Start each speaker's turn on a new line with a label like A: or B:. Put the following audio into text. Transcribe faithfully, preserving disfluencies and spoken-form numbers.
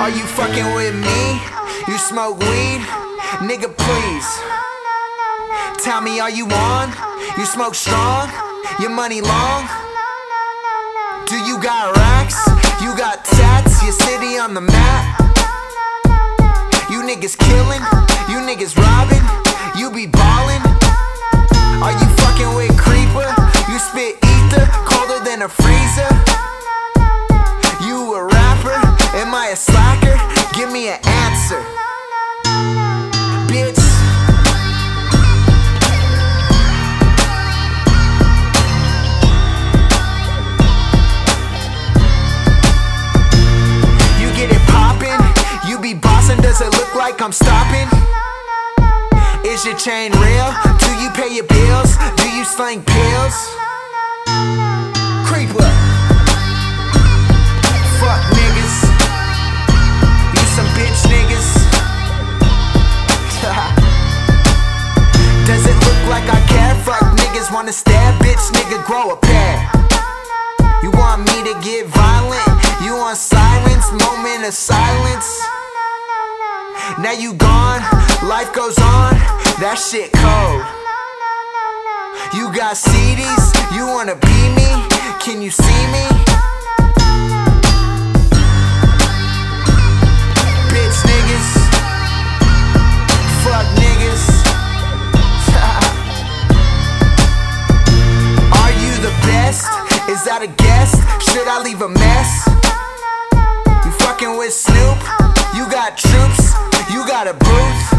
A: Are you fucking with me? You smoke weed? Nigga, please tell me, are you on? You smoke strong? Your money long? Do you got racks? You got tats? Your city on the map? You niggas killing? You niggas robbing? You be ballin'? Are you fucking with Creeper? You spit ether colder than a freezer? You a rapper? Am I a slacker? Give me an answer, bitch. You get it poppin'? You be bossin'? Does it look like I'm stopping? Is your chain real? Do you pay your bills? Do you sling pills? Creeper. Fuck niggas. You some bitch niggas. Does it look like I care? Fuck niggas wanna stab, bitch nigga, grow a pair. You want me to get violent? You want silence? Moment of silence. Now you gone, life goes on, that shit cold. You got C Ds, you wanna be me? Can you see me? Bitch niggas, fuck niggas. Are you the best? Is that a guess? Should I leave a mess? You fucking with Snoop? You got troops? You got a booth?